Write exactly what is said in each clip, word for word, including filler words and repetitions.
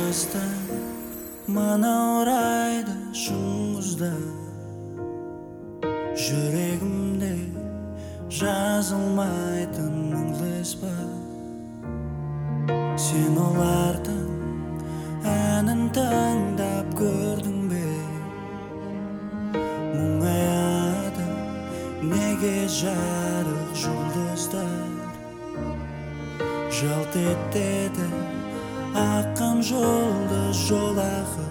бастан манаурайды шыңғызда жүрегімде жазылмайтын мұңлы із бар. Сен олардың әнін тыңдап көрдің бе? Мұңаяды неге жарық жұлдыздар, жалт етеді аққан жұлдыз жолағы.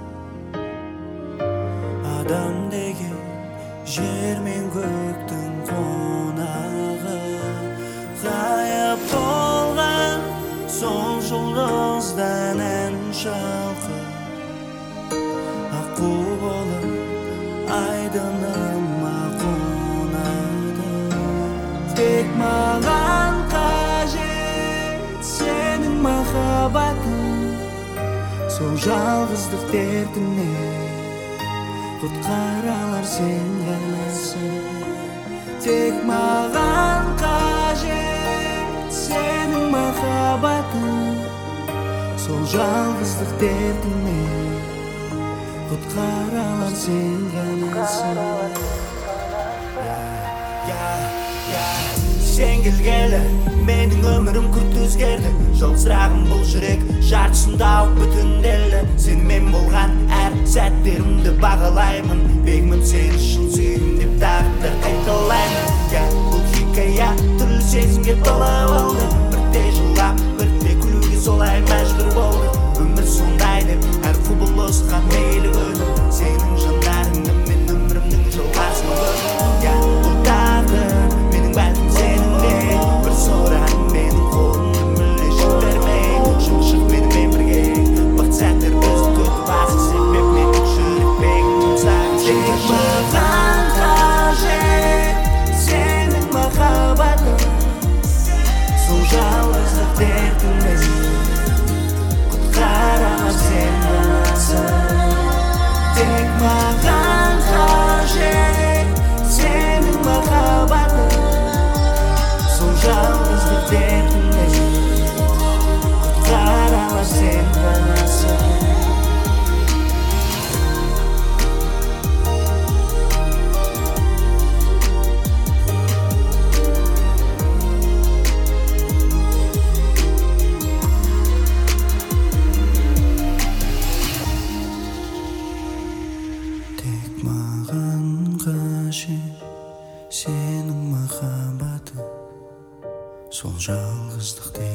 Адам деген жер мен көктің қонағы, ғайып болған сол жұлдыздан ән шалқып, аққу болып айдыныма қонады. Тек маған қажет сенің махаббатың, сол жалғыздық дертімнен құтқара алар сен ғанасың. Тек маған қажет сенің махаббатың, сол жалғыздық дертімнен құтқара алар сен ғанасың. Сен келгелі менің өмірім күрт өзгерді, жалғызырағым бұл жүрек жартысында ауып бүтінделді. Сенімен болған әр сәттерімді бағалаймын, бегмін сені шын сүйдім деп тағы қайталаймын. Бұл хикая түрлі сезімге тола болды, бірде жылап бірде күлуге солай мәжбүр болды. Өмір сондай деп әр құбылысқа мейлі көніп, сенің жандарыңды мен өмірімнің жалғасын көрдім. Бұл тағдыр менің бәлкім сеніңде, бір соран менің қолымды мүлде жібермей, шық менімен бірге бақыт сәттер бізді күтіп асық себеп менің жүрекпен жұмсағым. Тек маған қажет сенің махаббатың, сол жалғыздық дертімнен құтқара алар сен ғанасың. Тек маған қажет сенің махаббатың, сол жалғыздық дертімнен құтқара алар сен ғанасың. Тек маған қажет сенің махаббатың, сол жалғыздық